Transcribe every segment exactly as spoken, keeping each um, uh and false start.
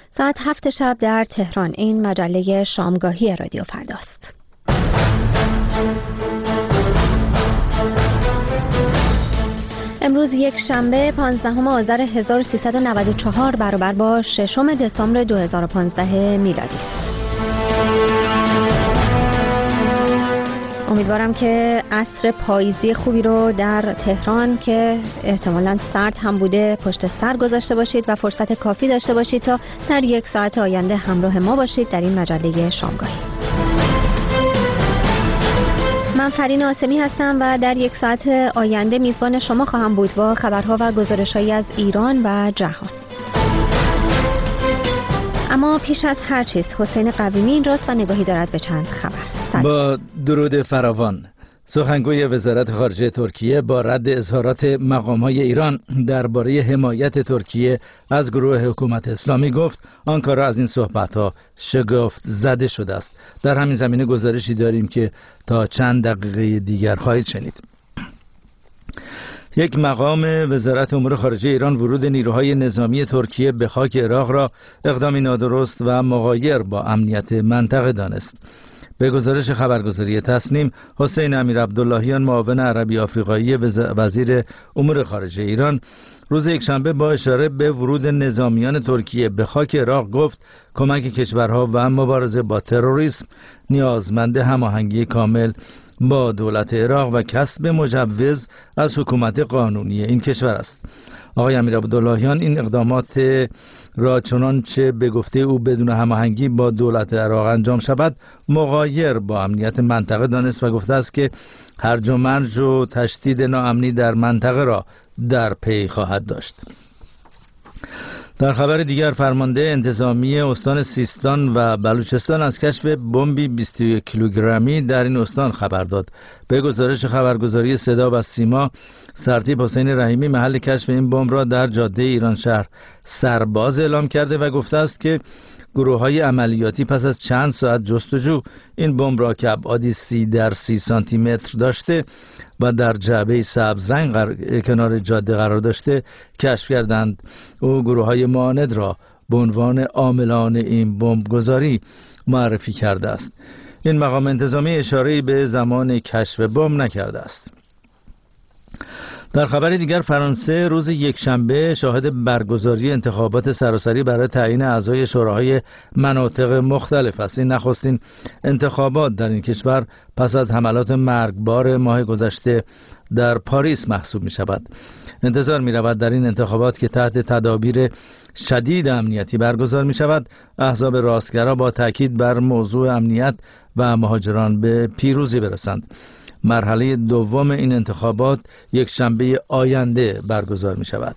ساعت هفت شب در تهران. این مجله شامگاهی رادیو فرداست. امروز یک شنبه پانزدهم آذر هزار و سیصد و نود و چهار برابر با ششم دسامبر دو هزار و پانزده میلادی است. امیدوارم که عصر پاییزی خوبی رو در تهران که احتمالاً سرد هم بوده پشت سر گذاشته باشید و فرصت کافی داشته باشید تا در یک ساعت آینده همراه ما باشید در این مجله شامگاهی. من فرین آسمی هستم و در یک ساعت آینده میزبان شما خواهم بود با خبرها و گزارش‌هایی از ایران و جهان. اما پیش از هر چیز حسین قویمی اینجاست و نگاهی دارد به چند خبر. سلام. با درود فراوان. سخنگوی وزارت خارجه ترکیه با رد اظهارات مقام‌های ایران درباره حمایت ترکیه از گروه حکومت اسلامی گفت آنکارا از این صحبت‌ها شگفت زده شده است. در همین زمینه گزارشی داریم که تا چند دقیقه دیگر خواهید شنید. یک مقام وزارت امور خارجه ایران ورود نیروهای نظامی ترکیه به خاک عراق را اقدامی نادرست و مغایر با امنیت منطقه دانست. به گزارش خبرگزاری تصنیم، حسین امیر عبداللهیان معاون عربی آفریقایی وزیر امور خارجه ایران روز یکشنبه با اشاره به ورود نظامیان ترکیه به خاک عراق گفت کمک کشورها و مبارزه با تروریسم نیازمند هماهنگی کامل با دولت عراق و کسب مجوز از حکومت قانونی این کشور است. آقای امیر عبداللهیان این اقدامات را چنانچه به گفته او بدون هماهنگی با دولت عراق انجام شود مغایر با امنیت منطقه دانست و گفته است که هرج و مرج و تشدید ناامنی در منطقه را در پی خواهد داشت. در خبر دیگر، فرمانده انتظامی استان سیستان و بلوچستان از کشف بمبی بیست و یک کیلوگرمی در این استان خبر داد. به گزارش خبرگزاری صدا و سیما، سرتیپ حسین رحیمی محل کشف این بمب را در جاده ایران شهر سرباز اعلام کرده و گفته است که گروه‌های عملیاتی پس از چند ساعت جستجو این بمب را که ابعادی سی در سی سانتی متر داشته و در جعبه سبز رنگ قر... کنار جاده قرار داشته کشف کردند. او گروه‌های معاند را به عنوان عاملان این بمب گذاری معرفی کرده است. این مقام انتظامی اشاره‌ای به زمان کشف بمب نکرده است. در خبر دیگر، فرانسه روز یکشنبه شاهد برگزاری انتخابات سراسری برای تعیین اعضای شوراهای مناطق مختلف است. این نخستین انتخابات در این کشور پس از حملات مرگبار ماه گذشته در پاریس محسوب می شود. انتظار می رود در این انتخابات که تحت تدابیر شدید امنیتی برگزار می شود احزاب راستگرا با تاکید بر موضوع امنیت و مهاجران به پیروزی برسند. مرحله دوم این انتخابات یک شنبه آینده برگزار می شود.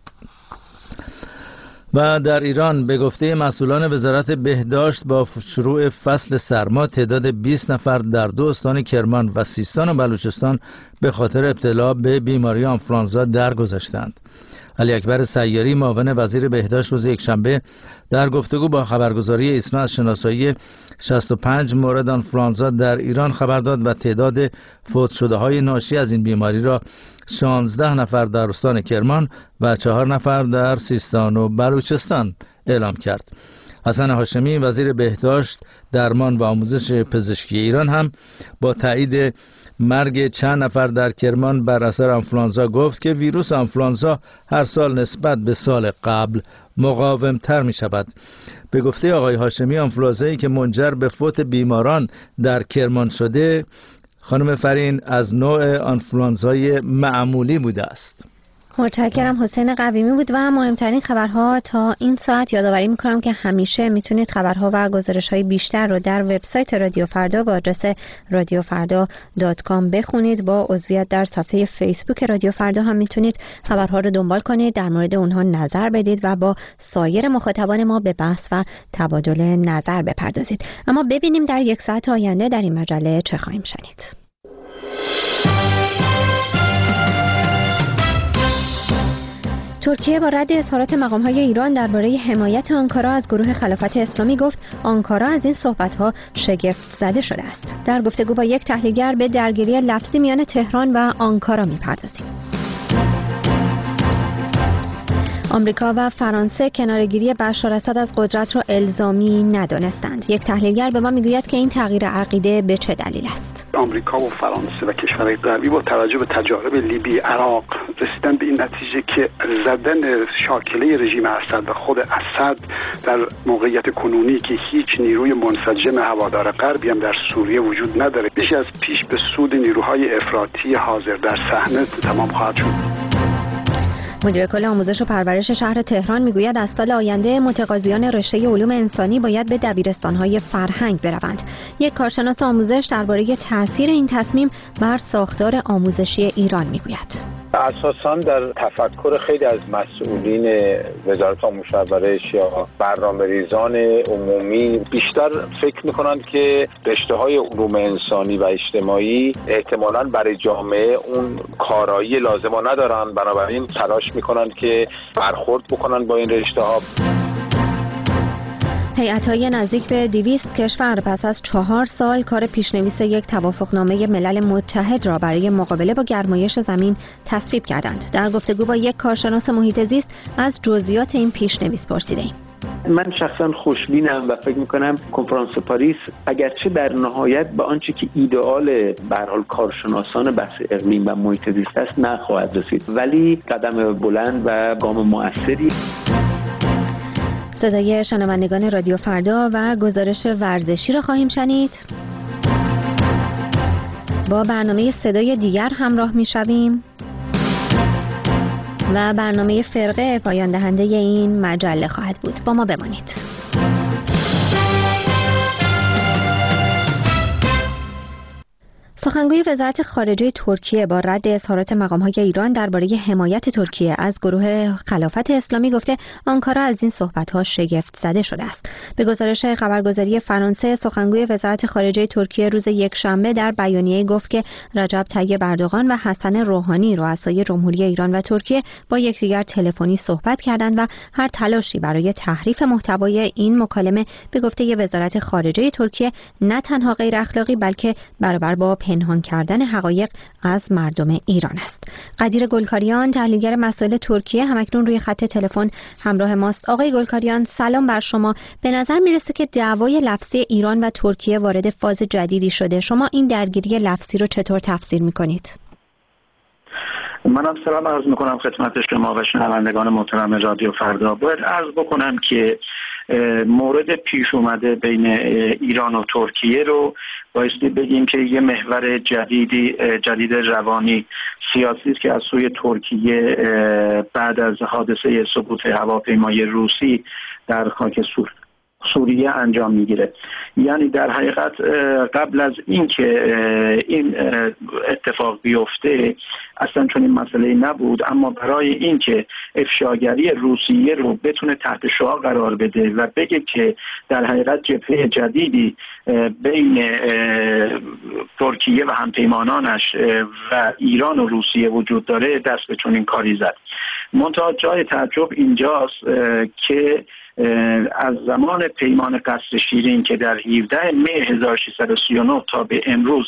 و در ایران به گفته مسئولان وزارت بهداشت با شروع فصل سرما تعداد بیست نفر در دو استان کرمان و سیستان و بلوچستان به خاطر ابتلا به بیماری آنفولانزا درگذشتند. علی اکبر سیاری معاون وزیر بهداشت روز یکشنبه در گفتگو با خبرگزاری ایسنا از شناسایی شصت و پنج مورد آنفولانزا در ایران خبر داد و تعداد فوت شده های ناشی از این بیماری را شانزده نفر در استان کرمان و چهار نفر در سیستان و بلوچستان اعلام کرد. حسن هاشمی وزیر بهداشت، درمان و آموزش پزشکی ایران هم با تایید مرگ چند نفر در کرمان بر اثر آنفولانزا گفت که ویروس آنفولانزا هر سال نسبت به سال قبل مقاوم‌تر می شود. به گفته آقای هاشمی آنفولانزایی که منجر به فوت بیماران در کرمان شده خانم فرین از نوع آنفولانزای معمولی بوده است. متشکرم. حسین قویمی بود و مهمترین خبرها تا این ساعت. یادآوری میکنم که همیشه میتونید خبرها و گزارش‌های بیشتر رو در وبسایت رادیو فردا با آدرس رادیو فردا دات کام بخونید. با عضویت در صفحه فیسبوک رادیو فردا هم میتونید خبرها رو دنبال کنید، در مورد اونها نظر بدید و با سایر مخاطبان ما به بحث و تبادل نظر بپردازید. اما ببینیم در یک ساعت آینده در این مجله چه خواهیم شنید. ترکیه با رد اظهارات مقام‌های ایران درباره حمایت آنکارا از گروه خلافت اسلامی گفت آنکارا از این صحبت‌ها شگفت زده شده است. در گفتگو با یک تحلیلگر به درگیری لفظی میان تهران و آنکارا می‌پردازیم. آمریکا و فرانسه کناره‌گیری بشار اسد از قدرت را الزامی ندانستند. یک تحلیلگر به ما میگوید که این تغییر عقیده به چه دلیل است؟ آمریکا و فرانسه و کشورهای غربی با توجه به تجارب لیبی، عراق رسیدن به این نتیجه که زدن شاکله رژیم اسد و خود اسد در موقعیت کنونی که هیچ نیروی منسجم هوادار غربی هم در سوریه وجود نداره، بیش از پیش به سود نیروهای افراطی حاضر در صحنه تمام خواهد شد. مدیر کل آموزش و پرورش شهر تهران میگوید از سال آینده متقاضیان رشته علوم انسانی باید به دبیرستان‌های فرهنگ بروند. یک کارشناس آموزش درباره تأثیر این تصمیم بر ساختار آموزشی ایران میگوید. اساساً در تفکر خیلی از مسئولین وزارت آموزش و پرورش یا برنامه‌ریزان عمومی بیشتر فکر می‌کنند که رشته‌های علوم انسانی و اجتماعی احتمالاً برای جامعه اون کارایی لازم رو ندارن، بنابراین تلاش می‌کنند که برخورد بکنن با این رشته‌ها. هیئت‌های نزدیک به دویست کشور پس از چهار سال کار پیشنویس یک توافقنامه ملل متحد را برای مقابله با گرمایش زمین تصویب کردند. در گفتگو با یک کارشناس محیط زیست از جزئیات این پیشنویس پرسیدیم. من شخصا خوشبینم و فکر میکنم کنفرانس پاریس اگرچه در نهایت به آنچه که ایدئال به هر حال کارشناسان بحث اقلیم و محیط زیست است نخواهد رسید، ولی قدم بلند و گام مؤثری. صدای شنوندگان رادیو فردا و گزارش ورزشی را خواهیم شنید. با برنامه صدای دیگر همراه می‌شویم و برنامه فرقه پایان دهنده این مجله خواهد بود. با ما بمانید. سخنگوی وزارت خارجه ترکیه با رد اظهارات مقام‌های ایران درباره حمایت ترکیه از گروه خلافت اسلامی گفته آنکارا از این صحبت‌ها شگفت زده شده است. به گزارش خبرگزاری فرانسه، سخنگوی وزارت خارجه ترکیه روز یکشنبه در بیانیه‌ای گفت که رجب طیب اردوغان و حسن روحانی رؤسای جمهوری ایران و ترکیه با یکدیگر تلفنی صحبت کردند و هر تلاشی برای تحریف محتوای این مکالمه به گفته وزارت خارجه ترکیه نه تنها غیر اخلاقی بلکه برابر با پنهان کردن حقایق از مردم ایران است. قدیر گلکاریان، تحلیلگر مسائل ترکیه، همکنون روی خط تلفن همراه ماست. آقای گلکاریان، سلام بر شما. به نظر میرسه که دعوای لفظی ایران و ترکیه وارد فاز جدیدی شده. شما این درگیری لفظی رو چطور تفسیر میکنید؟ منم سلام عرض میکنم خدمت شما و شنوندگان محترم رادیو فردا. باید عرض بکنم که مورد پیش اومده بین ایران و ترکیه رو بایستی بگیم که یه محور جدیدی جدید روانی سیاسی است که از سوی ترکیه بعد از حادثه سقوط هواپیمای روسی در خاک سوریه سوریه انجام میگیره. یعنی در حقیقت قبل از اینکه این اتفاق بیفته اصلا چون این مسئله نبود، اما برای اینکه افشاگری روسیه رو بتونه تحت شعاع قرار بده و بگه که در حقیقت جبهه جدیدی بین ترکیه و همپیمانانش و ایران و روسیه وجود داره، دست به چنین کاری زد. منتها جای تعجب اینجاست که از زمان پیمان قصر شیرین که در هفدهم می هزار و ششصد و سی و نه تا به امروز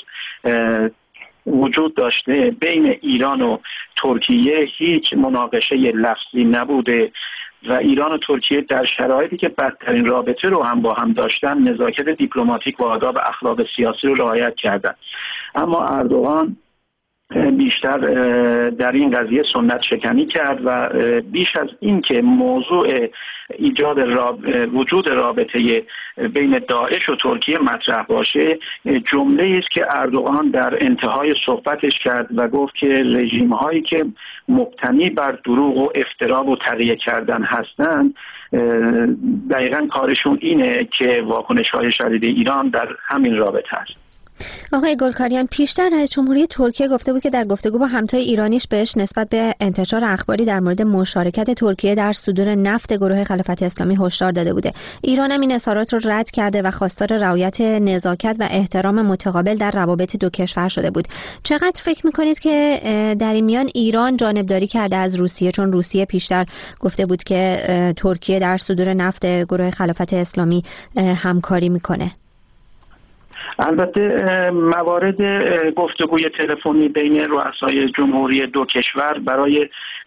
وجود داشته بین ایران و ترکیه هیچ مناقشه لفظی نبوده و ایران و ترکیه در شرایطی که بدترین رابطه رو هم با هم داشتن نزاکت دیپلماتیک و آداب اخلاق سیاسی رو رعایت کردن. اما اردوغان بیشتر در این قضیه سنت شکنی کرد و بیش از این که موضوع ایجاد راب... وجود رابطه بین داعش و ترکیه مطرح باشه، جمله است که اردوغان در انتهای صحبتش کرد و گفت که رژیم هایی که مبتنی بر دروغ و افترا و تقیه کردن هستند دقیقاً کارشون اینه که واکنش های شدید ایران در همین رابطه است. آقای گلکاریان، پیشتر رئیس جمهوری ترکیه گفته بود که در گفتگو با همتای ایرانیش بهش نسبت به انتشار اخباری در مورد مشارکت ترکیه در صدور نفت گروه خلافت اسلامی هشدار داده بوده. ایران هم این اظهارات رو رد کرده و خواستار رعایت نزاکت و احترام متقابل در روابط دو کشور شده بود. چقدر فکر می‌کنید که در این میان ایران جانبداری کرده از روسیه، چون روسیه پیشتر گفته بود که ترکیه در صدور نفت گروه خلافت اسلامی همکاری می‌کنه؟ البته موارد گفتگوی تلفنی بین رؤسای جمهوری دو کشور برای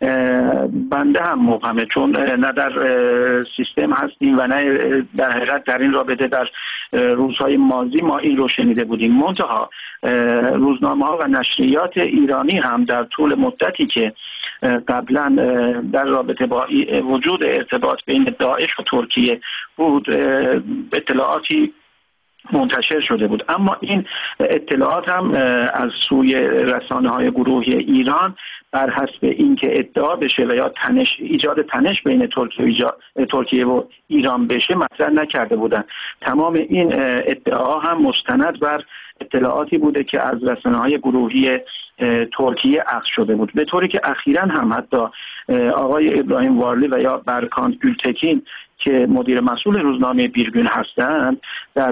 بنده هم مبهمه، چون نه در سیستم هستیم و نه در حقیقت در این رابطه در روزهای ماضی ما این رو شنیده بودیم. منتها روزنامه‌ها و نشریات ایرانی هم در طول مدتی که قبلا در رابطه با وجود ارتباط بین داعش و ترکیه بود اطلاعاتی منتشر شده بود، اما این اطلاعات هم از سوی رسانه‌های گروهی ایران بر حسب اینکه ادعا بشه و یا تنش ایجاد تنش بین ترکیه و ترکیه و ایران بشه مطرح نکرده بودن. تمام این ادعاها هم مستند بر اطلاعاتی بوده که از رسانه‌های گروهی ترکیه اخذ شده بود، به طوری که اخیراً هم حتی آقای ابراهیم وارلی و یا برکان گültekin که مدیر مسئول روزنامه بیرگün هستند در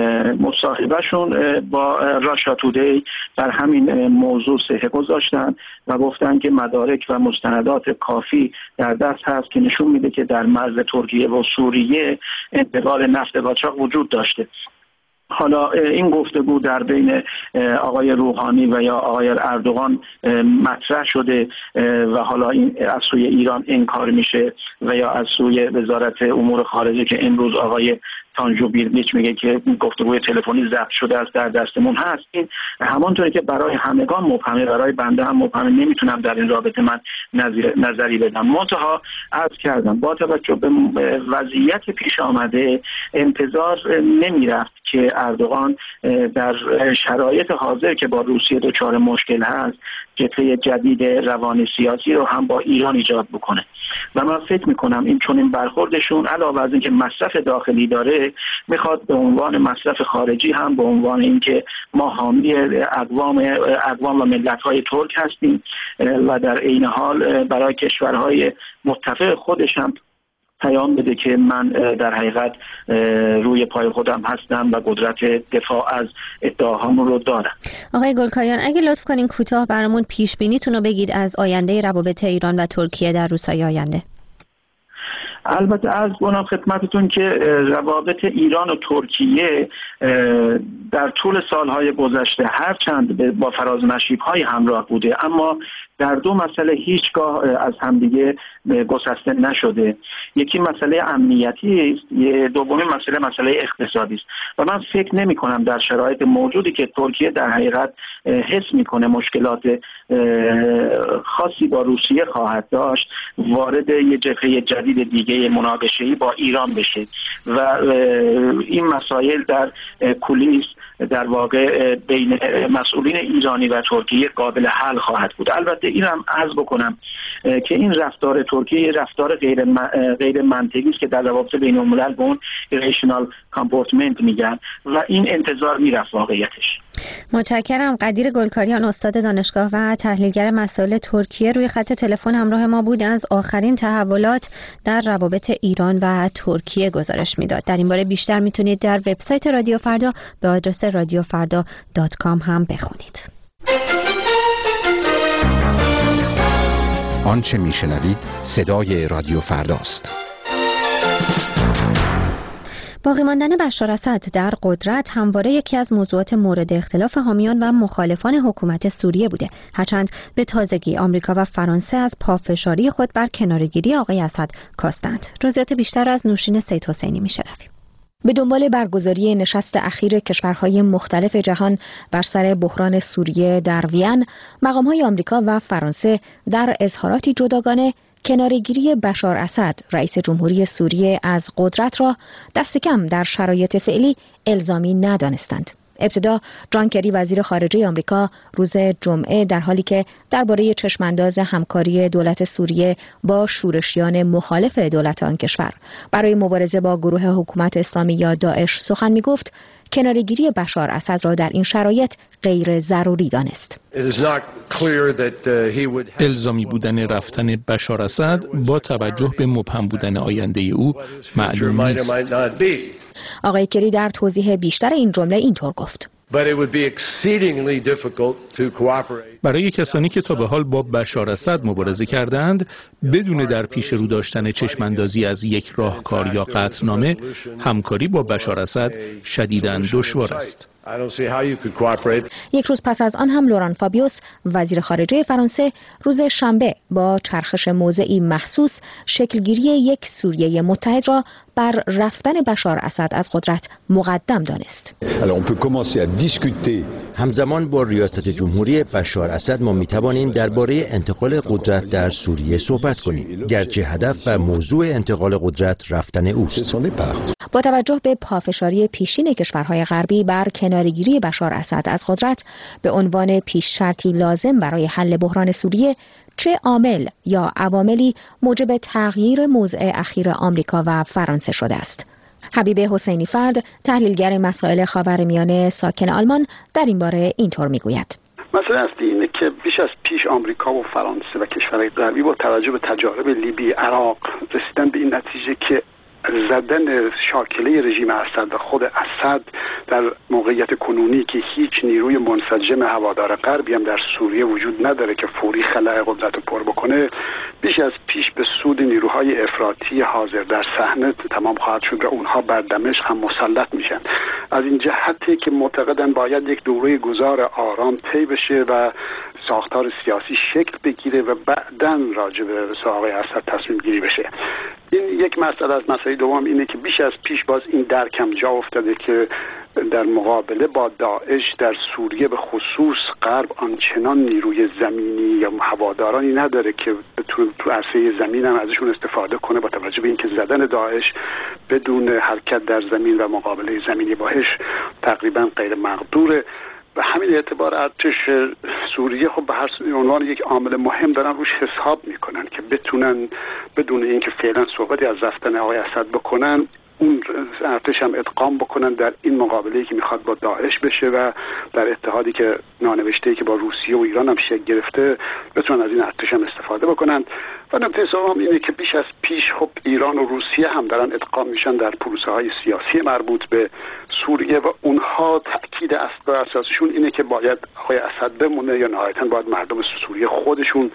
مصاحبهشون با راشا تودی بر همین موضوع صحه گذاشتن و گفتن که مدارک و مستندات کافی در دست هست که نشون میده که در مرز ترکیه و سوریه انتقال نفت قاچاق وجود داشته. حالا این گفتگو در بین آقای روحانی و یا آقای اردوغان مطرح شده و حالا این از سوی ایران انکار میشه و یا از سوی وزارت امور خارجه که امروز آقای تانجو بیرلیچ میگه که گفتگوی تلفنی ضبط شده است در دستمون هست. این همانطوری که برای همگان مبهمه، برای بنده هم مبهمه، نمیتونم در این رابطه من نظری بدم. منتها عرض کردم با توجه به وضعیت پیش آمده انتظار نمیرفت که اردوغان در شرایط حاضر که با روسیه دچار مشکل هست جبهه جدید روانی سیاسی رو هم با ایران ایجاد بکنه و من فکر میکنم این چون این برخوردشون علاوه از اینکه مصرف داخلی داره میخواد به عنوان مصرف خارجی هم به عنوان اینکه ما حامی اقوام اقوام و ملت‌های ترک هستیم و در عین حال برای کشورهای متفق خودش هم پیام بده که من در حقیقت روی پای خودم هستم و قدرت دفاع از ادعاهامون رو دارم. آقای گلکاریان اگه لطف کنین کوتاه برامون پیش بینیتون رو بگید از آینده روابط ایران و ترکیه در روزهای آینده. البته عرض کنم خدمتتون که روابط ایران و ترکیه در طول سالهای گذشته هرچند با فراز و نشیب‌های همراه بوده اما در دو مسئله هیچگاه از همدیگه گسسته نشده. یکی مسئله امنیتی است، دومی مسئله مسئله اقتصادی است و من فکر نمی کنم در شرایط موجودی که ترکیه در حقیقت حس میکنه مشکلات خاصی با روسیه خواهد داشت وارد یه جبهه جدید دیگه مناقشه‌ای با ایران بشه و این مسائل در کولیس در واقع بین مسئولین ایرانی و ترکیه قابل حل خواهد بود. البته اینم عرض بکنم که این رفتار ترکیه رفتار غیر غیر منطقی است که در روابط بین الملل به اون ریشنال کامپورتمنت میگن و این انتظار میرفت واقعیتش. متشکرم. قدیر گلکاریان استاد دانشگاه و تحلیلگر مسائل ترکیه روی خط تلفن همراه ما بود، از آخرین تحولات در روابط ایران و ترکیه گزارش میداد. در این باره بیشتر میتونید در وبسایت رادیو فردا به آدرس رادیو فردا دات کام هم بخونید. آنچه میشنوید صدای رادیو فرداست. باقی ماندن بشار اسد در قدرت همواره یکی از موضوعات مورد اختلاف حامیان و مخالفان حکومت سوریه بوده، هرچند به تازگی آمریکا و فرانسه از پافشاری خود بر کناره‌گیری آقای اسد کاستند. جزئیات بیشتر از نوشین سید حسینی میشنویم. به دنبال برگزاری نشست اخیر کشورهای مختلف جهان بر سر بحران سوریه در وین، مقام‌های آمریکا و فرانسه در اظهاراتی جداگانه کناره‌گیری بشار اسد رئیس جمهوری سوریه از قدرت را دست کم در شرایط فعلی الزامی ندانستند. ابتدا جان کری وزیر خارجه آمریکا روز جمعه در حالی که درباره چشمانداز همکاری دولت سوریه با شورشیان مخالف دولت آن کشور برای مبارزه با گروه حکومت اسلامی یا داعش سخن می‌گفت، کناره‌گیری بشار اسد را در این شرایط غیر ضروری دانست. الزامی بودن رفتن بشار اسد با توجه به مبهم بودن آینده او معلوم نیست. آقای کری در توضیح بیشتر این جمله اینطور گفت: برای کسانی که تا به حال با بشار اسد مبارزه کردند، بدون در پیش رو داشتن چشماندازی از یک راهکار یا قطعنامه، همکاری با بشار اسد شدیداً دشوار است. یک روز پس از آن هم لوران فابیوس وزیر خارجه فرانسه روز شنبه با چرخش موضعی محسوس شکلگیری یک سوریه متحد را بر رفتن بشار اسد از قدرت مقدم دانست. همزمان با ریاست جمهوری بشار اسد ما می توانیم درباره انتقال قدرت در سوریه صحبت کنیم، گرچه هدف و موضوع انتقال قدرت رفتن اوست. با توجه به پافشاری پیشین کشورهای غربی بر کناره‌گیری بشار اسد از قدرت به عنوان پیش شرطی لازم برای حل بحران سوریه، چه عامل یا عواملی موجب تغییر موضع اخیر آمریکا و فرانسه شده است؟ حبیب حسینی فرد، تحلیلگر مسائل خاورمیانه ساکن آلمان، در این باره اینطور میگوید: مسئله اصلی اینه که بیش از پیش آمریکا و فرانسه و کشورهای غربی با توجه به تجارب لیبی، عراق رسیدن به این نتیجه که زدن شاکله رژیم اسد و خود اسد در موقعیت کنونی که هیچ نیروی منسجم هوادار غربی هم در سوریه وجود نداره که فوری خلأ قدرت رو پر بکنه، بیش از پیش به سود نیروهای افراطی حاضر در صحنه تمام خواهد شد و اونها بر دمشق هم مسلط میشن. از این جهتی که معتقدن باید یک دوره گذار آرام طی بشه و ساختار سیاسی شکل بگیره و بعداً راجع به آقای اسد تصمیم گیری بشه. این یک مسئله از مسائل دوم اینه که بیش از پیش باز این درکم جا افتاده که در مقابله با داعش در سوریه به خصوص غرب آنچنان نیروی زمینی یا هوادارانی نداره که تو تو عرصه زمین هم ازشون استفاده کنه، با توجه به اینکه زدن داعش بدون حرکت در زمین و مقابله زمینی باهاش تقریبا غیر مقدوره. و همین اعتبار ارتش سوریه خب به هر عنوان یک عامل مهم دارن روش حساب میکنن که بتونن بدون اینکه فعلا صحبتی از رفتن آقای اسد بکنن، اون ارتش هم ادغام بکنن در این مقابله‌ای که میخواد با داعش بشه و در اتحادی که نانوشته‌ای که با روسیه و ایران هم شکل گرفته بتونن از این ارتش هم استفاده بکنن. و نکته سوم اینه که بیش از پیش خب ایران و روسیه هم دارن ادغام میشن در پروسه‌های سیاسی مربوط به سوریه و اونها تأکید اصل و اساسشون اینه که باید آقای اسد بمونه یا نهایتاً باید مردم سوریه خودشون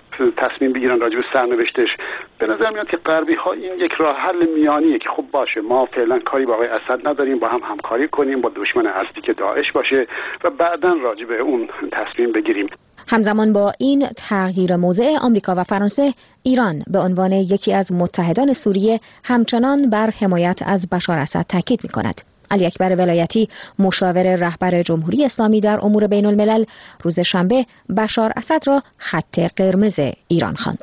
تصمیم بگیرن راجع به سرنوشتش. به نظر میاد که غربی ها این یک راه حل میانیه که خب باشه، ما فعلا کاری با آقای اسد نداریم، با هم همکاری کنیم با دشمن اصلی که داعش باشه و بعداً راجع به اون تصمیم بگیریم. همزمان با این تغییر موضع آمریکا و فرانسه، ایران به عنوان یکی از متحدان سوریه همچنان بر حمایت از بشار اسد تاکید می‌کند. علی اکبر ولایتی، مشاور رهبر جمهوری اسلامی در امور بین الملل، روز شنبه بشار اسد را خط قرمز ایران خواند.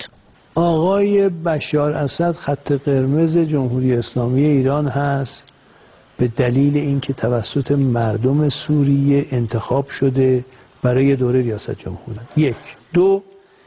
آقای بشار اسد خط قرمز جمهوری اسلامی ایران هست به دلیل اینکه توسط مردم سوریه انتخاب شده برای دوره ریاست جمهوری. یک. دو،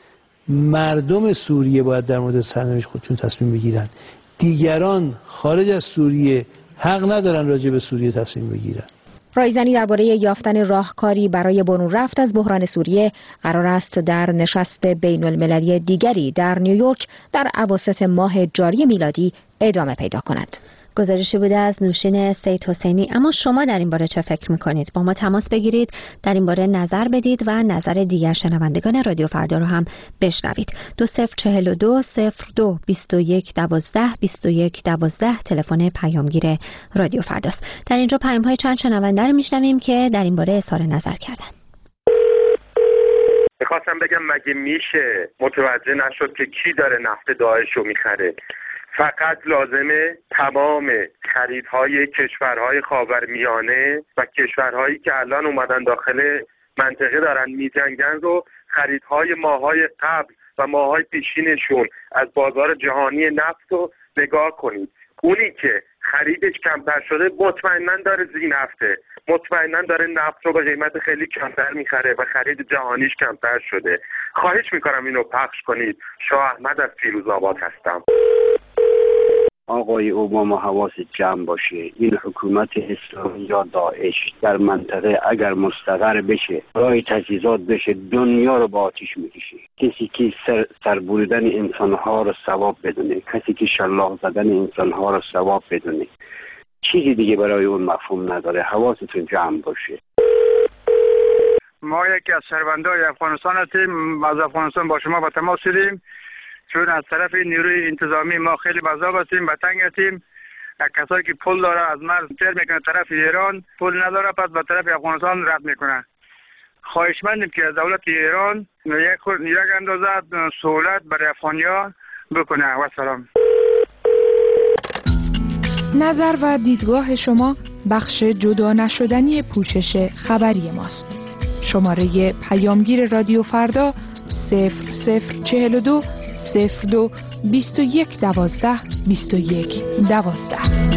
مردم سوریه باید در مورد سرنوشت خودشون تصمیم بگیرن. دیگران خارج از سوریه حق ندارن راجع به سوریه تصمیم بگیرن. رایزنی درباره یافتن راهکاری برای برون رفت از بحران سوریه قرار است در نشست بین المللی دیگری در نیویورک در اواسط ماه جاری میلادی ادامه پیدا کند. گزارشی بوده از نوشین سید حسینی. اما شما در این باره چه فکر میکنید؟ با ما تماس بگیرید، در این باره نظر بدید و نظر دیگر شنوندگان رادیو فردا رو هم بشنوید. دو صفر چهل و دو صفر دو بیست و یک دوازده بیست و یک دوازده تلفن پیامگیر رادیو فرداست. در اینجا پیام های چند شنونده رو میشنویم که در این باره اظهار نظر کردن. میخواستم بگم مگه میشه متوجه نشد که کی داره نفت داعش رو میخره؟ فقط لازمه تمام خریدهای کشورهای خاورمیانه و کشورهایی که الان اومدن داخل منطقه دارن میجنگن رو خریدهای ماهای قبل و ماهای پیشینشون از بازار جهانی نفت رو نگاه کنید. اونی که خریدش کمتر شده مطمئناً داره زی نفته، مطمئناً داره نفت رو به قیمت خیلی کمتر میخره و خرید جهانیش کمتر شده. خواهش میکنم اینو پخش کنید. شاه احمد از فیروزآباد هستم. آقای اوباما حواس جمع باشه. این حکومت اسلامی یا داعش در منطقه اگر مستقر بشه، رای تجهیزات بشه، دنیا رو با آتیش میکشه. کسی که سر سربریدن انسانها رو ثواب بدونه، کسی که شلاق زدن انسانها رو ثواب بدونه، چیزی دیگه برای اون مفهوم نداره. حواستون جمع باشه. ما یکی از شهروندان افغانستان هستیم. از افغانستان با شما با تماس شدیم چون از طرف نیروی انتظامی ما خیلی مذاب هستیم و تنگ هستیم کسایی که پول داره از مرز تر میکنه طرف ایران، پول نداره پس به طرف افغانستان رد میکنه. خواهشمندیم که از دولت ایران یک خود یک اندازه سهولت برای افغانیا بکنه. و سلام. نظر و دیدگاه شما بخش جدا نشدنی پوشش خبری ماست. شماره پیامگیر رادیو فردا صفر صفر چهل و دو صفر دو بیست و یک دوازده بیست و یک دوازده.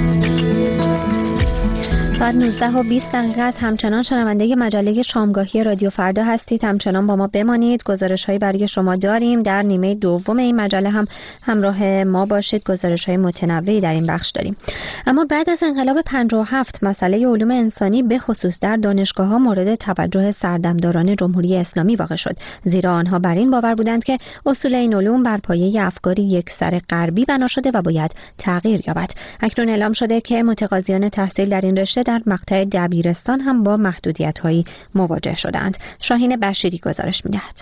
ساعت نوزده و بیست دقیقه است. همچنان شنونده مجله شامگاهی رادیو فردا هستید. همچنان با ما بمانید. گزارش‌هایی برای شما داریم. در نیمه دوم این مجله هم همراه ما باشید. گزارش‌های متنوعی در این بخش داریم. اما بعد از انقلاب پنجاه و هفت مسئله علوم انسانی به خصوص در دانشگاه‌ها مورد توجه سردمداران جمهوری اسلامی واقع شد، زیرا آنها بر این باور بودند که اصول این علوم بر پایه افکاری یکسر غربی بنا شده و باید تغییر یابد. اکنون اعلام شده که متقاضیان تحصیل در این رشته در مقطع دبیرستان هم با محدودیت‌هایی مواجه شدند. شاهین بشیری گزارش می‌دهد.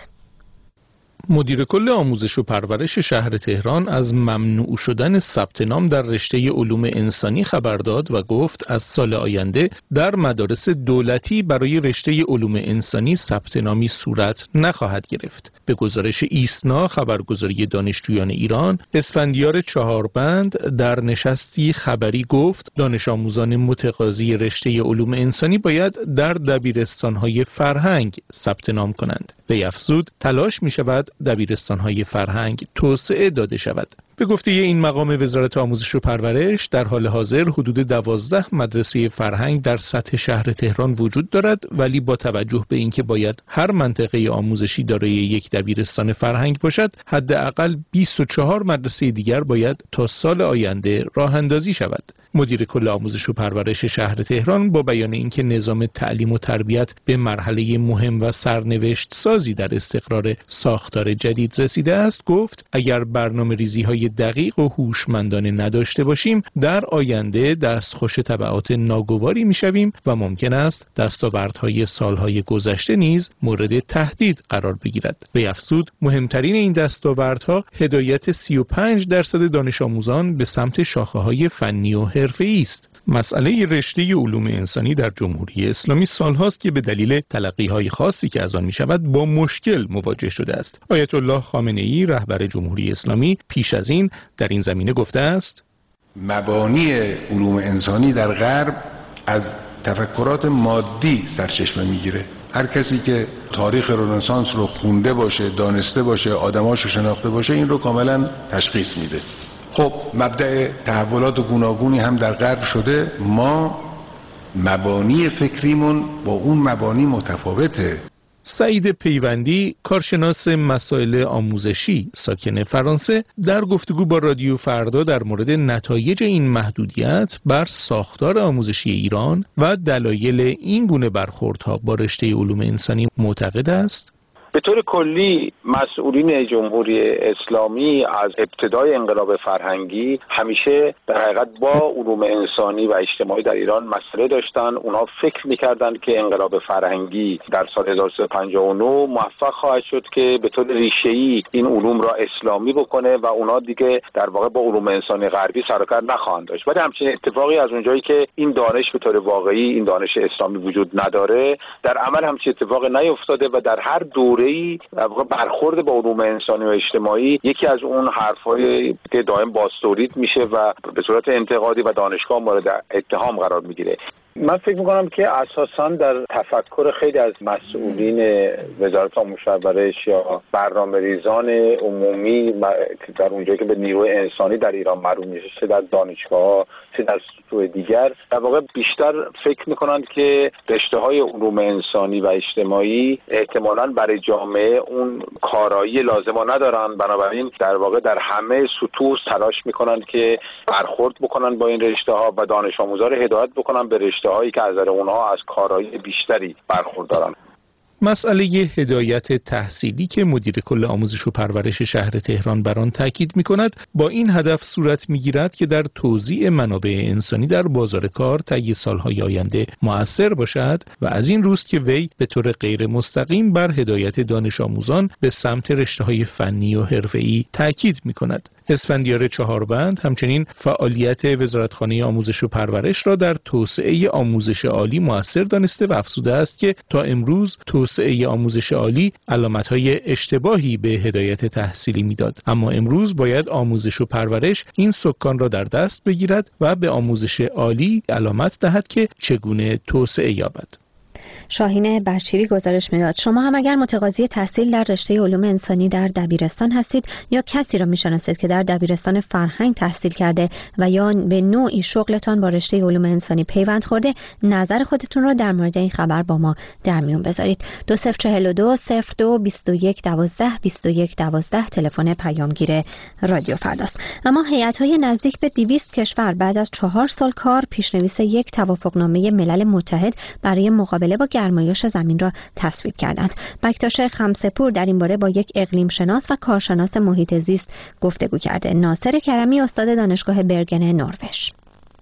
مدیر کل آموزش و پرورش شهر تهران از ممنوع شدن ثبت نام در رشته علوم انسانی خبر داد و گفت از سال آینده در مدارس دولتی برای رشته علوم انسانی ثبت نامی صورت نخواهد گرفت. به گزارش ایسنا خبرگزاری دانشجویان ایران، اسفندیار چهاربند در نشستی خبری گفت دانش آموزان متقاضی رشته علوم انسانی باید در دبیرستان‌های فرهنگ ثبت نام کنند. به افزود تلاش می شود دبیرستان‌های فرهنگ توسعه داده شود. به گفته این مقام وزارت آموزش و پرورش در حال حاضر حدود دوازده مدرسه فرهنگ در سطح شهر تهران وجود دارد، ولی با توجه به اینکه باید هر منطقه آموزشی دارای یک دبیرستان فرهنگ باشد، حداقل بیست و چهار مدرسه دیگر باید تا سال آینده راه اندازی شود. مدیر کل آموزش و پرورش شهر تهران با بیان اینکه نظام تعلیم و تربیت به مرحله مهم و سرنوشت سازی در استقرار ساختار جدید رسیده است، گفت اگر برنامه‌ریزی‌های دقیق و هوشمندانه نداشته باشیم در آینده دستخوش تبعات ناگواری میشویم و ممکن است دستاوردهای سالهای گذشته نیز مورد تهدید قرار بگیرد. به افزود مهمترین این دستاوردها هدایت سی و پنج درصد دانش آموزان به سمت شاخه‌های فنی و حرفه‌ای است. مسئله رشته علوم انسانی در جمهوری اسلامی سالهاست که به دلیل تلقی‌های خاصی که از آن می‌شود با مشکل مواجه شده است. آیت الله خامنه‌ای رهبر جمهوری اسلامی پیش از این در این زمینه گفته است: مبانی علوم انسانی در غرب از تفکرات مادی سرچشمه می‌گیره. هر کسی که تاریخ رنسانس رو خونده باشه، دانسته باشه، آدماشو شناخته باشه، این رو کاملا تشخیص میده. خب مبدأ تحولات گوناگونی هم در غرب شده، ما مبانی فکریمون با اون مبانی متفاوته. سعید پیوندی کارشناس مسائل آموزشی ساکن فرانسه در گفتگو با رادیو فردا در مورد نتایج این محدودیت بر ساختار آموزشی ایران و دلایل این گونه برخوردها با رشته علوم انسانی معتقد است به طور کلی مسئولین جمهوری اسلامی از ابتدای انقلاب فرهنگی همیشه در حقیقت با علوم انسانی و اجتماعی در ایران مسئله داشتن. اونها فکر می‌کردند که انقلاب فرهنگی در سال هزار و سیصد و پنجاه و نه موفق خواهد شد که به طور ریشه‌ای این علوم را اسلامی بکنه و اونها دیگه در واقع با علوم انسانی غربی سر و کار نخواهند داشت. ولی همچنین اتفاقی از اونجایی که این دانش به طور واقعی این دانش اسلامی وجود نداره، در عمل همچین اتفاقی نیفتاده و در هر دوره برخورد با علوم انسانی و اجتماعی یکی از اون حرفایی که دائم باستولید میشه و به صورت انتقادی و دانشگاه مورد اتهام قرار میگیره. من فکر میکنم که اساساً در تفکر خیلی از مسئولین وزارت آموزش و پرورش یا برنامه‌ریزان عمومی در اونجایی که به نیروی انسانی در ایران معروف میشه، چه در دانشگاه‌ها چه در سطوح دیگر، در واقع بیشتر فکر میکنند که رشته‌های علوم انسانی و اجتماعی احتمالاً برای جامعه اون کارایی لازمه ندارن، بنابراین در واقع در همه سطوح تلاش میکنند که برخورد بکنن با این رشته‌ها و دانش آموزا رو هدایت بکنن به رشته‌هایی که از نظر اونها از کارایی بیشتری برخوردارن. مسئله هدایت تحصیلی که مدیر کل آموزش و پرورش شهر تهران بر آن تاکید می‌کند با این هدف صورت می‌گیرد که در توزیع منابع انسانی در بازار کار طی سال‌های آینده مؤثر باشد و از این روست که وی به طور غیر مستقیم بر هدایت دانش آموزان به سمت رشته‌های فنی و حرفه‌ای تاکید می‌کند. اسفندیار چهاربند همچنین فعالیت وزارتخانه آموزش و پرورش را در توسعه آموزش عالی مؤثر دانسته و افزوده است که تا امروز توسعه آموزش عالی علامت‌های اشتباهی به هدایت تحصیلی میداد، اما امروز باید آموزش و پرورش این سکان را در دست بگیرد و به آموزش عالی علامت دهد که چگونه توسعه یابد. شاهین بچیوی گزارش میداد. شما هم اگر متقاضی تحصیل در رشته علوم انسانی در دبیرستان هستید یا کسی را میشناسید که در دبیرستان فرهنگ تحصیل کرده و یا به نوعی شغلتان با رشته علوم انسانی پیوند خورده، نظر خودتون را در مورد این خبر با ما در میون بذارید. دو صفر چهل و دو صفر دو بیست و یک دوازده بیست و یک دوازده تلفن پیامگیر رادیو فرداست. اما هیئت‌های نزدیک به دویست کشور بعد از چهار سال کار پیشنویس یک توافقنامه ملل متحد برای مقابله با گرمایش زمین را تصویب کردند. بکتاش خمسه‌پور در این باره با یک اقلیم شناس و کارشناس محیط زیست گفتگو کرده. ناصر کرمی استاد دانشگاه برگن نروژ: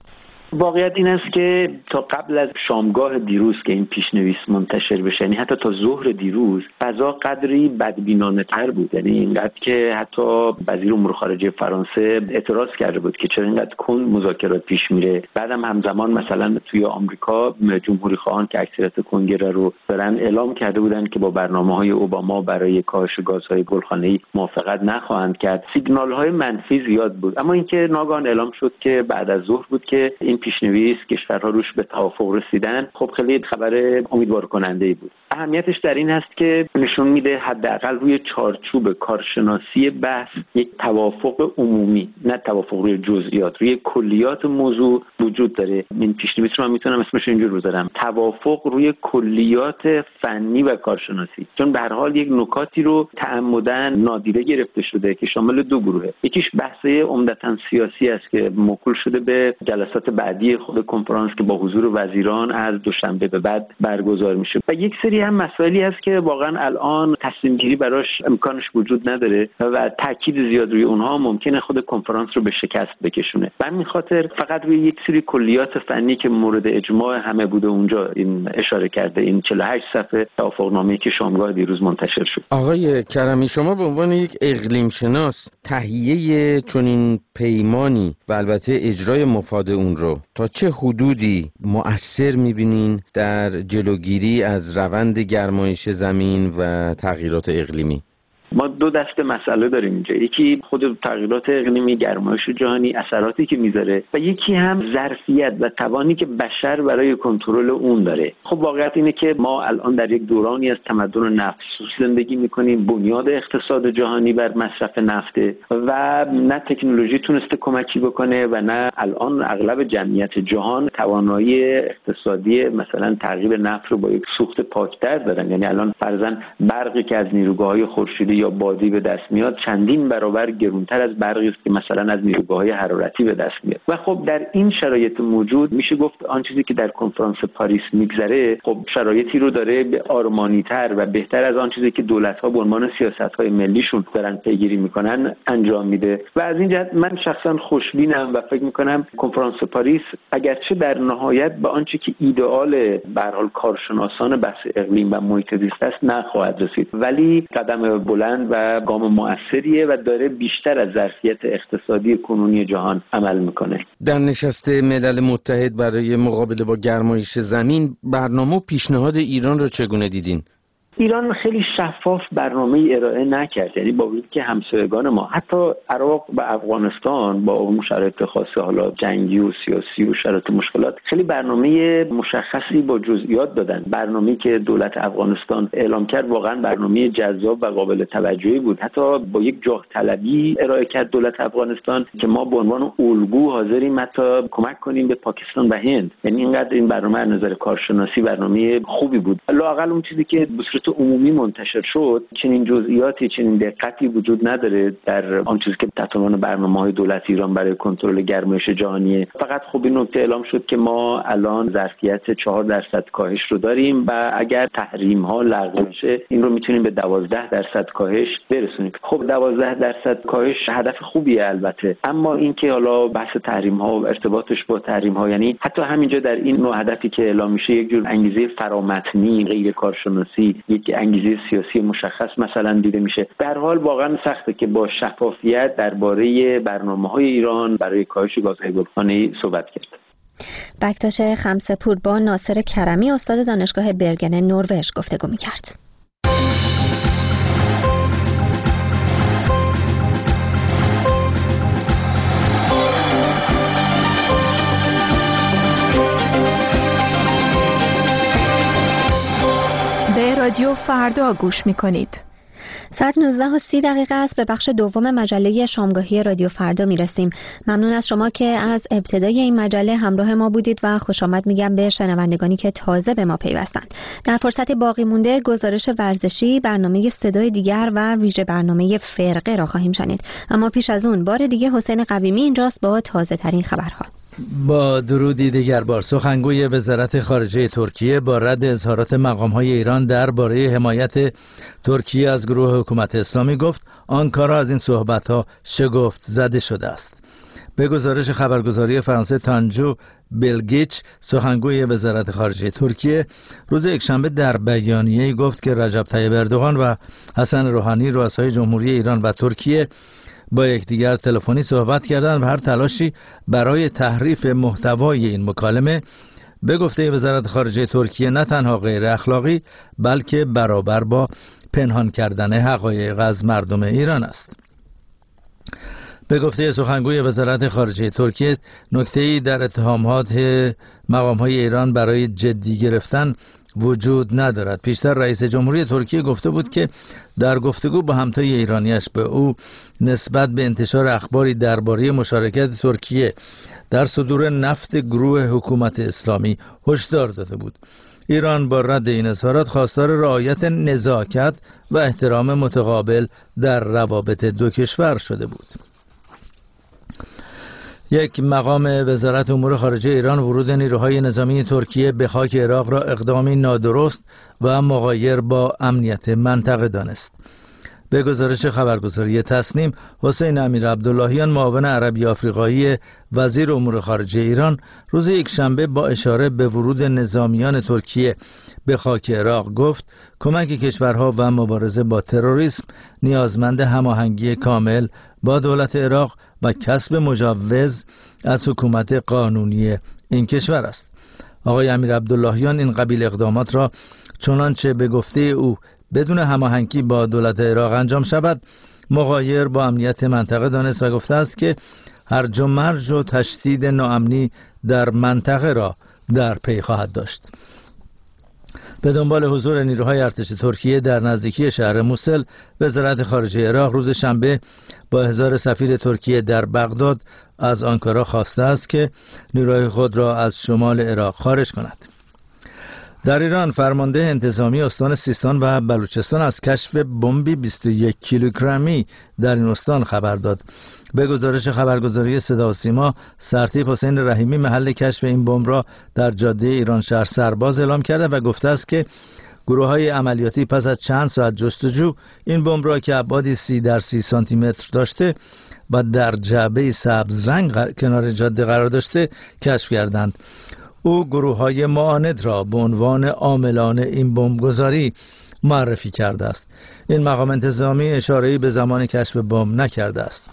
واقعیت این است که تا قبل از شامگاه دیروز که این پیشنویس منتشر بشه، یعنی حتی تا ظهر دیروز، فضا قدری بدبینانه تر بود. یعنی اینقدر که حتی وزیر امور خارجه فرانسه اعتراض کرده بود که چرا اینقدر کند مذاکرات پیش میره. بعدم همزمان مثلا توی آمریکا جمهوری خواهان که اکثریت کنگره رو دارن اعلام کرده بودن که با برنامه‌های اوباما برای کاهش گازهای گلخانه‌ای موافقت نخواهند کرد. سیگنال‌های منفی زیاد بود. اما اینکه ناگهان اعلام شد که بعد از ظهر بود که این پیشنویس کشورها روش به توافق رسیدن، خب خیلی خبر امیدوار کننده ای بود. اهمیتش در این هست که نشون میده حداقل روی چارچوب کارشناسی بحث یک توافق عمومی، نه توافق روی جزئیات، روی کلیات موضوع وجود داره. این پیشنویس رو من میتونم اسمش اینجور بذارم: توافق روی کلیات فنی و کارشناسی، چون به هر حال یک نکاتی رو تعمداً نادیده گرفته شده که شامل دو گروهه. یکیش بحث عمدتاً سیاسی است که موکول شده به جلسات بعدی خود کنفرانس که با حضور وزیران از دوشنبه به بعد برگزار میشه، و یک سری هم مسائلی هست که واقعا الان تصمیم گیری براش امکانش وجود نداره و تاکید زیاد روی اونها ممکنه خود کنفرانس رو به شکست بکشونه. به همین خاطر فقط روی یک سری کلیات فنی که مورد اجماع همه بوده اونجا این اشاره کرده. این چهل و هشت صفحه توافقنامه‌ای که شامگاه دیروز منتشر شد. آقای کرمی، شما به عنوان یک اقلیم شناس تهیه چنین پیمانی و البته اجرای مفاد اون رو تا چه حدودی مؤثر می‌بینین در جلوگیری از روند گرمایش زمین و تغییرات اقلیمی؟ ما دو دسته مسئله داریم اینجا. یکی خود تغییرات اقلیمی، گرمایش جهانی، اثراتی که میذاره، و یکی هم ظرفیت و توانی که بشر برای کنترل اون داره. خب واقعیت اینه که ما الان در یک دورانی از تمدن نفت زندگی میکنیم. بنیاد اقتصاد جهانی بر مصرف نفته و نه تکنولوژی تونسته کمکی بکنه و نه الان اغلب جمعیت جهان توانایی اقتصادی مثلا تغییر نفت رو با یک سوخت پاکتر دارن. یعنی الان فرضاً برقی که از نیروگاه‌های خورشیدی یا بادی به دست میاد چندین برابر گرانتر از برقی است که مثلا از نیروگاه‌های حرارتی به دست میاد. و خب در این شرایط موجود میشه گفت آن چیزی که در کنفرانس پاریس میگذره خب شرایطی رو داره به آرمانی‌تر و بهتر از آن چیزی که دولت‌ها به عنوان سیاست‌های ملیشون دارن پیگیری میکنن انجام میده. و از این جهت من شخصا خوشبینم و فکر میکنم کنفرانس پاریس اگرچه در نهایت به آنچه که ایدئال به هر حال کارشناسان بحث اقلیم و محیط زیست است نخواهد رسید، ولی قدم بلند و گام مؤثریه و داره بیشتر از ظرفیت اقتصادی کنونی جهان عمل میکنه. در نشست ملل متحد برای مقابله با گرمایش زمین برنامه و پیشنهاد ایران رو چگونه دیدین؟ ایران خیلی شفاف برنامه ارائه نکرد. یعنی با وجودی که همسایگان ما حتی عراق و افغانستان با اون شرایط خاصه حالا جنگی و سیاسی و شرایط مشکلات خیلی برنامه مشخصی با جزئیات دادن. برنامه‌ای که دولت افغانستان اعلام کرد واقعا برنامه جذاب و قابل توجهی بود. حتی با یک جاه طلبی ارائه کرد دولت افغانستان که ما به عنوان الگو حاضریم حتی کمک کنیم به پاکستان و هند. یعنی اینقدر این برنامه از نظر کارشناسی برنامه خوبی بود. لااقل اون چیزی که عمومی منتشر شد چنین جزئیاتی، چنین دقتی وجود نداره در آن چیزی که تحت عنوان برنامه‌های دولت ایران برای کنترل گرمایش جهانی. فقط خب این نکته اعلام شد که ما الان ظرفیت چهار درصد کاهش رو داریم و اگر تحریم‌ها لغو بشه این رو میتونیم به دوازده درصد کاهش برسونیم. خب دوازده درصد کاهش هدف خوبیه البته، اما اینکه حالا بحث تحریم‌ها و ارتباطش با تحریم‌ها، یعنی حتی همینجا در این نوع هدفی که اعلام میشه یک جور انگیزه فرامتنی، غیر کارشناسی، یک انگیزه سیاسی مشخص مثلا دیده میشه. در حال واقعا سخته که با شفافیت درباره برنامه‌های ایران برای کاهش گازهای گلخانه‌ای صحبت کرد. بکتاش خمسه‌پور با ناصر کرمی استاد دانشگاه برگن نروژ گفتگو می‌کرد. به رادیو فردا گوش می‌کنید. ساعت نوزده و سی دقیقه است. به بخش دوم مجله شامگاهی رادیو فردا میرسیم. ممنون از شما که از ابتدای این مجله همراه ما بودید و خوش آمد میگم به شنوندگانی که تازه به ما پیوستند. در فرصت باقی مونده گزارش ورزشی، برنامه صدای دیگر و ویژه برنامه فرقه را خواهیم شنید. اما پیش از اون بار دیگه حسین قویمی اینجاست با تازه ترین خبرها. با درودی دیگر بار، سخنگوی وزارت خارجه ترکیه با رد اظهارات مقام‌های ایران درباره حمایت ترکیه از گروه حکومت اسلامی گفت آنکارا از این صحبت‌ها شگفت زده شده است. به گزارش خبرگزاری فرانسه تانجو بلگیچ، سخنگوی وزارت خارجه ترکیه روز یکشنبه در بیانیه‌ای گفت که رجب طیب اردوغان و حسن روحانی رؤسای جمهوری ایران و ترکیه با یکدیگر تلفنی صحبت کردند و هر تلاشی برای تحریف محتوای این مکالمه به گفته وزارت خارجه ترکیه نه تنها غیر اخلاقی بلکه برابر با پنهان کردن حقایق از مردم ایران است. به گفته سخنگوی وزارت خارجه ترکیه نکته‌ای در اتهامات مقام‌های ایران برای جدی گرفتن وجود ندارد. پیشتر رئیس جمهوری ترکیه گفته بود که در گفتگو با همتای ایرانیش به او نسبت به انتشار اخباری درباره مشارکت ترکیه در صدور نفت گروه حکومت اسلامی هشدار داده بود. ایران با رد این اظهارات خواستار رعایت نزاکت و احترام متقابل در روابط دو کشور شده بود. یک مقام وزارت امور خارجه ایران ورود نیروهای نظامی ترکیه به خاک عراق را اقدامی نادرست و مغایر با امنیت منطقه دانست. به گزارش خبرگزاری تصنیم، حسین امیر عبداللهیان معاون عربی آفریقایی وزیر امور خارجه ایران روز یکشنبه با اشاره به ورود نظامیان ترکیه به خاک عراق گفت کمک کشورها و مبارزه با تروریسم نیازمند هماهنگی کامل با دولت عراق و کسب مجوز از حکومت قانونی این کشور است. آقای امیر عبداللهیان این قبیل اقدامات را چنانچه به گفته او بدون هماهنگی با دولت عراق انجام شود مغایر با امنیت منطقه دانست و گفته است که هرج و مرج و تشدید ناامنی در منطقه را در پی خواهد داشت. به دنبال حضور نیروهای ارتش ترکیه در نزدیکی شهر موسل، وزارت خارجه عراق روز شنبه با احضار سفیر ترکیه در بغداد از آنکارا خواسته است که نیروهای خود را از شمال عراق خارج کند. در ایران فرمانده انتظامی استان سیستان و بلوچستان از کشف بمبی بیست و یک کیلوگرمی در این استان خبر داد. به گزارش خبرگزاری صدا و سیما، سرتیپ حسین رحیمی محل کشف این بمب را در جاده ایران شهر سرباز اعلام کرده و گفته است که گروه‌های عملیاتی پس از چند ساعت جستجو این بمب را که ابعادی سی در سی سانتی متر داشته و در جعبه سبز رنگ کنار جاده قرار داشته کشف کردند. او گروه‌های معاند را به عنوان عاملان این بمبگذاری معرفی کرده است. این مقام انتظامی اشاره‌ای به زمان کشف بمب نکرده است.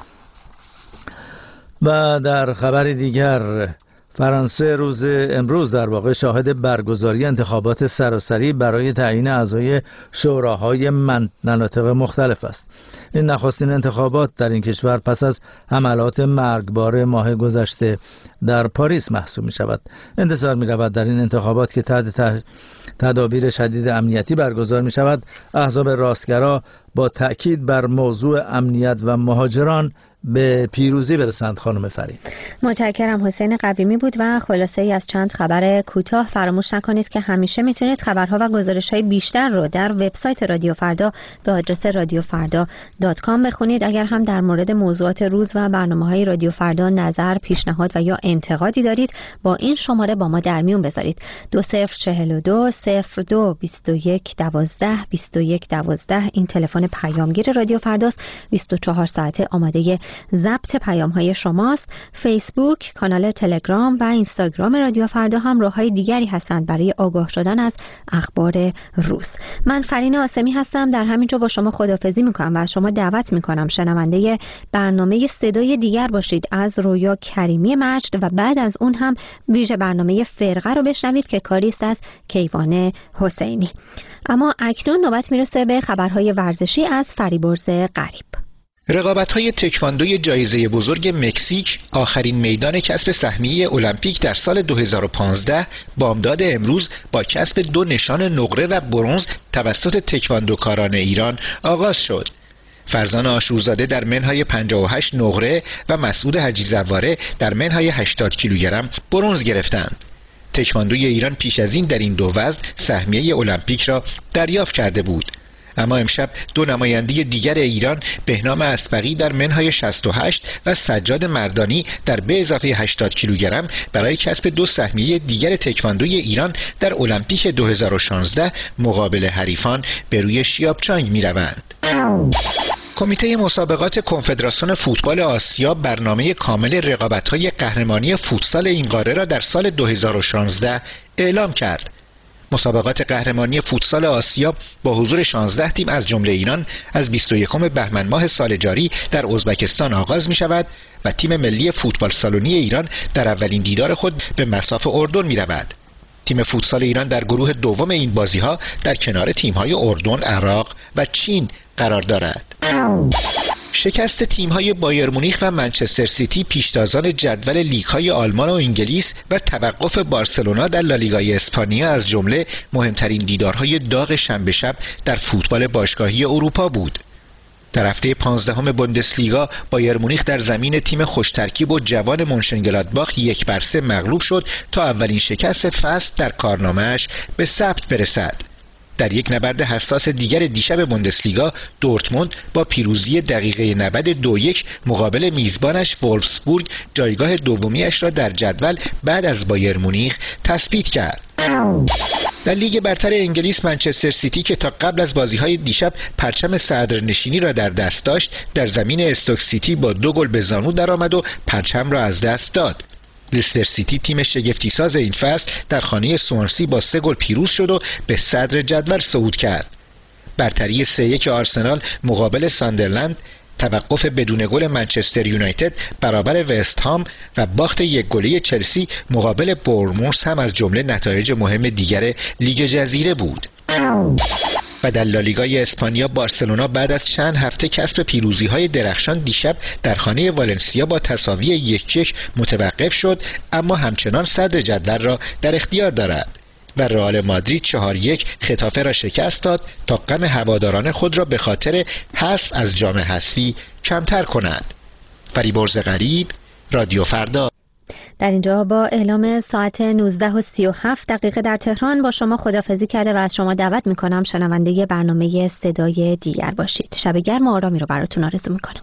و در خبر دیگر، فرانسه روز امروز در واقع شاهد برگزاری انتخابات سراسری برای تعیین اعضای شوراهای مناطق مختلف است. این نخستین انتخابات در این کشور پس از حملات مرگبار ماه گذشته در پاریس محسوب می شود. انتظار می رود در این انتخابات که تحت تدابیر شدید امنیتی برگزار می شود، احزاب راستگرا با تأکید بر موضوع امنیت و مهاجران به پیروزی برسند. خانم فرید متشکرم. حسین قویمی بود و خلاصه ای از چند خبر کوتاه. فراموش نکنید که همیشه میتونید خبرها و گزارش‌های بیشتر رو در وبسایت رادیو فردا به آدرس رادیو فردا دات کام بخونید. اگر هم در مورد موضوعات روز و برنامه‌های رادیو فردا نظر، پیشنهاد و یا انتقادی دارید با این شماره با ما در میون بذارید. دو صفر چهل و دو صفر دو بیست و یک دوازده بیست و یک دوازده این تلفن پیامگیر رادیو فرداست. بیست و چهار ساعته آماده ضبط پیام‌های شماست. فیسبوک، کانال تلگرام و اینستاگرام رادیو فردا هم راه‌های دیگری هستند برای آگاه شدن از اخبار روز. من فرین آسمی هستم، در همینجا با شما خداحافظی می‌کنم و از شما دعوت می‌کنم شنونده برنامه صدای دیگر باشید از رویا کریمی مجد و بعد از اون هم ویژه برنامه فرقه رو بشنوید که کاری است از کیوان حسینی. اما اکنون نوبت میرسه به خبرهای ورزشی از فریبرز غریب. رقابت‌های تکواندوی جایزه بزرگ مکزیک، آخرین میدان کسب سهمیه المپیک در سال دو هزار و پانزده، بامداد امروز با کسب دو نشان نقره و برنز توسط تکواندوکاران ایران آغاز شد. فرزان آشورزاده در منهای پنجاه و هشت نقره و مسعود حجی زواره در منهای هشتاد کیلوگرم برنز گرفتند. تکواندوی ایران پیش از این در این دو وزن سهمیه المپیک را دریافت کرده بود. اما امشب دو نماینده دیگر ایران، بهنام اسبقی در منهای شصت و هشت و سجاد مردانی در به اضافه هشتاد کیلوگرم برای کسب دو سهمیه دیگر تکواندوی ایران در المپیک دو هزار و شانزده مقابل حریفان به روی شیابچانگ می روند. کمیته مسابقات کنفدراسیون فوتبال آسیا برنامه کامل رقابت‌های قهرمانی فوتسال این قاره را در سال دو هزار و شانزده اعلام کرد. مسابقات قهرمانی فوتسال آسیا با حضور شانزده تیم از جمله ایران از بیست و یکم بهمن ماه سال جاری در ازبکستان آغاز می شود و تیم ملی فوتبال سالونی ایران در اولین دیدار خود به مصاف اردن می رود. تیم فوتسال ایران در گروه دوم این بازی‌ها در کنار تیم‌های اردن، عراق و چین قرار دارد. شکست تیم‌های بایر مونیخ و منچستر سیتی پیشتازان جدول لیگ‌های آلمان و انگلیس و توقف بارسلونا در لالیگای اسپانیا از جمله مهمترین دیدارهای داغ شنبه شب در فوتبال باشگاهی اروپا بود. در هفته پانزدهم بوندسلیگا بایر مونیخ در زمین تیم خوشترکیب و جوان مونشنگلادباخ یک بر سه مغلوب شد تا اولین شکست فصل در کارنامه‌اش به ثبت برسد. در یک نبرد حساس دیگر دیشب بوندسلیگا، دورتموند با پیروزی دقیقه نود دو یک مقابل میزبانش وولفسبورگ جایگاه دومیش را در جدول بعد از بایر مونیخ تثبیت کرد. در لیگ برتر انگلیس منچستر سیتی که تا قبل از بازی‌های دیشب پرچم صدرنشینی را در دست داشت، در زمین استوک سیتی با دو گل به زانو درآمد و پرچم را از دست داد. لستر سیتی تیم شگفتی ساز این فصل در خانه سوانسی با سه گل پیروز شد و به صدر جدول صعود کرد. برتری سه یک آرسنال مقابل ساندرلند، توقف بدون گل منچستر یونایتد برابر وست هام و باخت یک گلی چلسی مقابل بورنموث هم از جمله نتایج مهم دیگر لیگ جزیره بود. و در لالیگای اسپانیا بارسلونا بعد از چند هفته کسب پیروزی‌های درخشان دیشب در خانه والنسیا با تساوی یک یک متوقف شد، اما همچنان صدر جدول را در اختیار دارد و رئال مادرید چهار یک خطافه را شکست داد تا غم هواداران خود را به خاطر حذف از جام حذفی کمتر کند. فریبرز غریب، رادیو فردا. در اینجا با اعلام ساعت نوزده و سی و هفت دقیقه در تهران با شما خداحافظی کرده و از شما دعوت میکنم شنونده برنامه صدای دیگر باشید. شب گرم و آرامی رو براتون آرزو میکنم.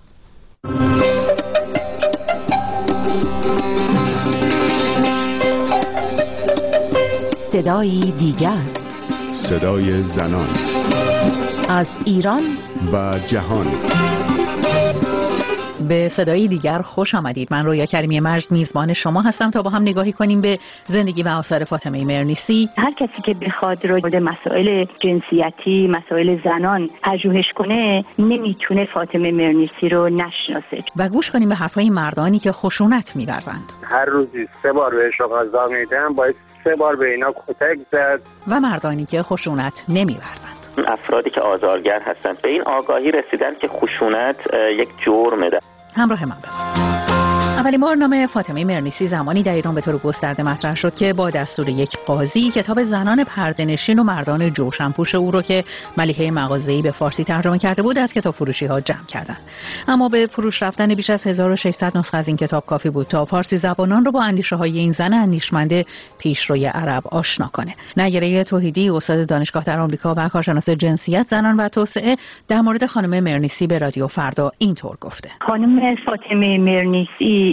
صدای دیگر، صدای زنان از ایران و جهان. به صدای دیگر خوش آمدید. من رویا کریمی مجد میزبان شما هستم تا با هم نگاهی کنیم به زندگی و آثار فاطمه مرنیسی. هر کسی که بخواد راجع به مسائل جنسیتی، مسائل زنان پژوهش کنه نمیتونه فاطمه مرنیسی رو نشناسه. و گوش کنیم به حرفای مردانی که خشونت می‌ورزند. هر روزی سه بار بهش غذا میدن، باید سه بار به اینا کتک زد. و مردانی که خشونت نمی‌ورزند. افرادی که آزارگر هستند به این آگاهی رسیدن که خشونت یک جرمه. همراه من باشید. اولین بار نام فاطمه مرنیسی زمانی در ایران به طور گسترده مطرح شد که با دستور یک قاضی کتاب زنان پرده‌نشین و مردان جوشن‌پوش او رو که ملیحه مغازه‌ای به فارسی ترجمه کرده بود از کتاب فروشی‌ها جمع کردند. اما به فروش رفتن بیش از هزار و ششصد نسخه از این کتاب کافی بود تا فارسی زبانان رو با اندیشه‌های این زن اندیشمند پیشروی عرب آشنا کنه. نگره توحیدی، استاد دانشگاه در آمریکا و کارشناس جنسیت زنان و توسعه در مورد خانم مرنیسی به رادیو فردا اینطور گفته: خانم فاطمه مرنیسی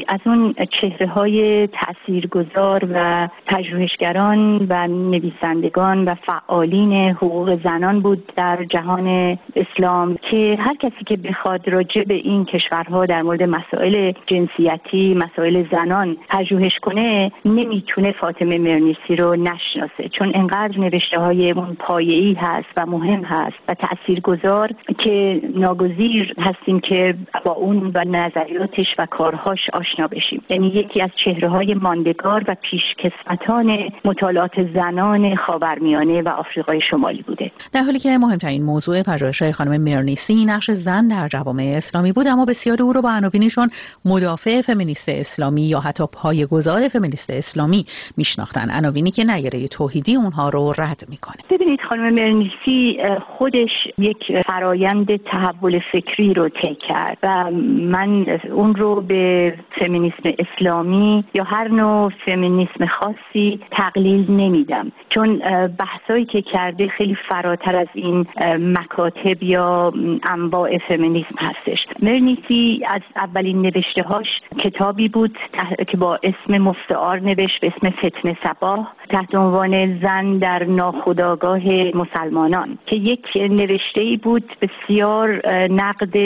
از اون چهره‌های تاثیرگذار و پژوهشگران و نویسندگان و فعالین حقوق زنان بود در جهان اسلام که هر کسی که بخواد راجع به این کشورها در مورد مسائل جنسیتی، مسائل زنان پژوهش کنه نمیتونه فاطمه مرنیسی رو نشناسه، چون انقدر نوشته‌های اون پایه‌ای هست و مهم هست و تاثیرگذار که ناگزیر هستیم که با اون و نظریاتش و کارهاش آشنا بشیم. یعنی یکی از چهره‌های ماندگار و پیشکسوتان مطالعات زنان خاورمیانه و آفریقای شمالی بوده. در حالی که مهمترین موضوع پژوهش‌های خانم مرنیسی نقش زن در جوامع اسلامی بود، اما بسیاری او رو با عناوینشون مدافع فمینیست اسلامی یا حتی پایه‌گذار فمینیست اسلامی میشناختن، عناوینی که نیره توحیدی اونها رو رد میکنه. ببینید خانم مرنیسی خودش یک فرایند تحول فکری رو طی کرد و من اون رو به فمینیسم اسلامی یا هر نوع فمینیسم خاصی تقلیل نمیدم، چون بحثایی که کرده خیلی فراتر از این مکاتب یا انواع فمینیسم هستش. مرنیسی از اولین نوشته‌هاش کتابی بود که با اسم مستعار نوشت به اسم فتنه صباح تحت عنوان زن در ناخودآگاه مسلمانان که یک نوشته‌ای بود بسیار نقد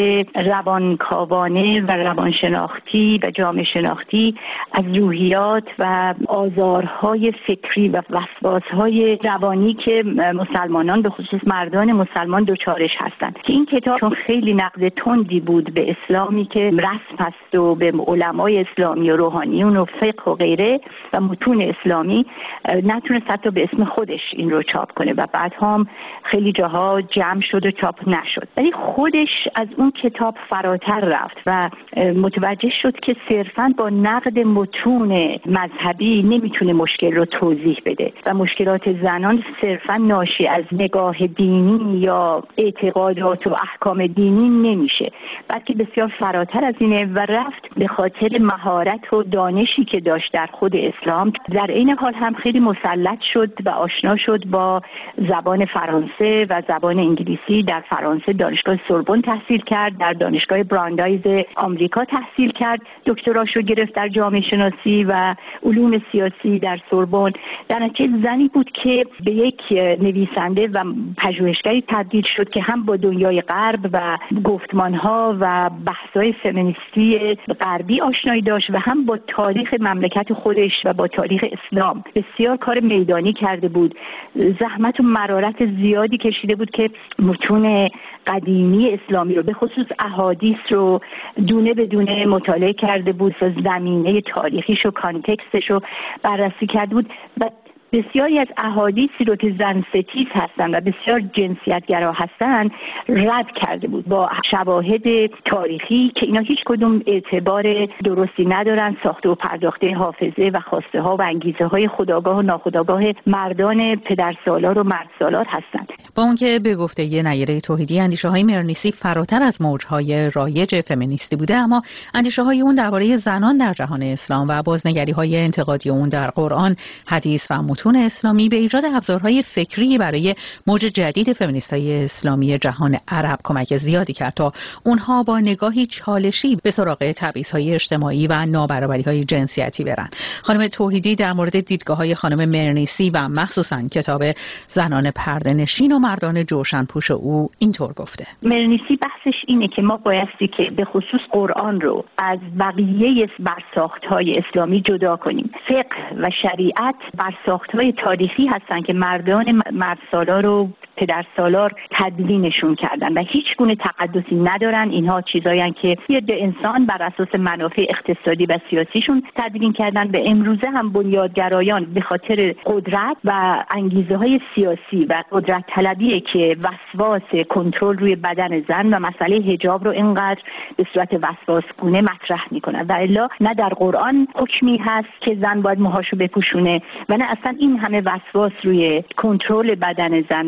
روانکاوانه و روانشناختی و جامعه شناختی از روحیات و آزارهای فکری و وسواسهای روانی که مسلمانان به خصوص مردان مسلمان دچارش هستند. که این کتاب چون خیلی نقد تندی بود به اسلامی که رسم هست و به علمای اسلامی و روحانیون و فقه و غیره و متون اسلامی، نتونست حتی به اسم خودش این رو چاپ کنه و بعد هم خیلی جاها جمع شد و چاپ نشد. ولی خودش از اون کتاب فراتر رفت و متوجه شد که صرفاً با نقد متون مذهبی نمیتونه مشکل رو توضیح بده و مشکلات زنان صرفاً ناشی از نگاه دینی یا اعتقادات و احکام دینی نمیشه، بلکه بسیار فراتر از اینه و رفت به خاطر مهارت و دانشی که داشت در خود اسلام. در این حال هم خیلی مسلط شد و آشنا شد با زبان فرانسه و زبان انگلیسی. در فرانسه دانشگاه سوربن تحصیل کرد، در دانشگاه براندایز آمریکا تحصیل کرد، دکتراشو گرفت در جامعه شناسی و علوم سیاسی در سوربن. در نتیجه زنی بود که به یک نویسنده و پژوهشگری تبدیل شد که هم با دنیای غرب و گفتمانها و بحث‌های فمینیستی غربی آشنایی داشت و هم با تاریخ مملکت خودش و با تاریخ اسلام بسیار کار میدانی کرده بود. زحمت و مرارت زیادی کشیده بود که متون قدیمی اسلامی رو به خصوص احادیث رو دونه به دونه مطالعه کرده بود و زمینه تاریخیش و کانتکستش رو بررسی کرده بود و بسیاری از احادیثی رو که زن ستیز هستن و بسیار جنسیتگرا هستن رد کرده بود با شواهد تاریخی که اینا هیچ کدوم اعتبار درستی ندارن، ساخته و پرداخته حافظه و خواسته ها و انگیزه های خودآگاه و ناخودآگاه مردان پدرسالار و مردسالار هستند. با اون که به گفته یه نیره توحیدی اندیشه های مرنیسی فراتر از موجهای رایج فمینیستی بوده، اما اندیشه های اون درباره زنان در جهان اسلام و بازنگری های انتقادی اون در قرآن، حدیث و متون اسلامی به ایجاد ابزارهای فکری برای موج جدید فمینیست‌های اسلامی جهان عرب کمک زیادی کرد تا اونها با نگاهی چالشی به سراغ تبعیض‌های اجتماعی و نابرابری‌های جنسیتی برن. خانم توحیدی در مورد دیدگاه‌های خانم مرنیسی و مخصوصاً کتاب زنان پرده‌نشین و مردان جوشنپوش او اینطور گفته: مرنیسی بحثش اینه که ما بایستی که به خصوص قرآن رو از بقیه برساخت‌های اسلامی جدا کنیم. فقه و شریعت برساخت‌های تاریخی هستن که مردان مردسالار و پدرسالار تدوینشون کردن و هیچ گونه تقدسی ندارن. اینها چیزایی که یه انسان بر اساس منافع اقتصادی و سیاسیشون تدوین کردن. به امروزه هم بنیادگرایان به خاطر قدرت و انگیزه های سیاسی و قدرت طلبیه که وسواس کنترل روی بدن زن و مسئله حجاب رو اینقدر به صورت وسواسگونه مطرح میکنن و الا نه در قرآن حکمی هست که زن باید موهاشو بپوشونه و نه اصلا این همه وسواس روی کنترل بدن زن و جدا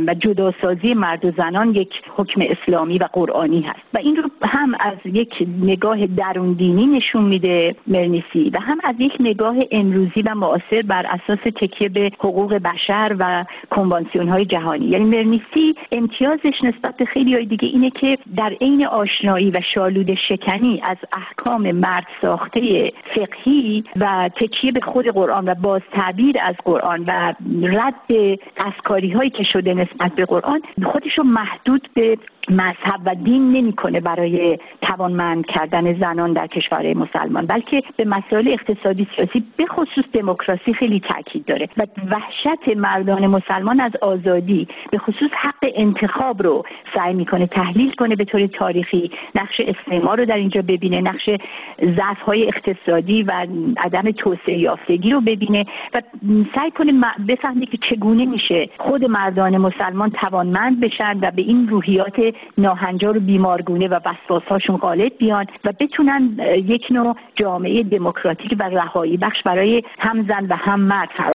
جداسازی مرد و زنان یک حکم اسلامی و قرآنی هست و این رو هم از یک نگاه درون دینی نشون میده مرنیسی و هم از یک نگاه امروزی و معاصر بر اساس تکیه به حقوق بشر و کنوانسیون های جهانی. یعنی مرنیسی امتیازش نسبت به خیلی های دیگه اینه که در عین آشنایی و شالود شکنی از احکام مرد ساخته فقهی و تکیه به خود قرآن و باز تعبیر از قرآن و رد دستکاری هایی که شده نسبت به قرآن، خودش رو محدود به مذهب و دین نمی‌کنه برای توانمند کردن زنان در کشورهای مسلمان، بلکه به مسائل اقتصادی سیاسی به خصوص دموکراسی خیلی تاکید داره و وحشت مردان مسلمان از آزادی به خصوص حق انتخاب رو سعی می‌کنه تحلیل کنه به طور تاریخی، نقش استعمار رو در اینجا ببینه، نقش ضعف‌های اقتصادی و عدم توسعه یافتگی رو ببینه و سعی کنه بفهمه که چگونه میشه خود مردان مسلمان توانمند بشن و به این روحیات ناهنجار و بیمارگونه و وسواس‌هاشون غالب بیان و بتونن یک نوع جامعه دموکراتیک و رهایی بخش برای هم زن و هم مرد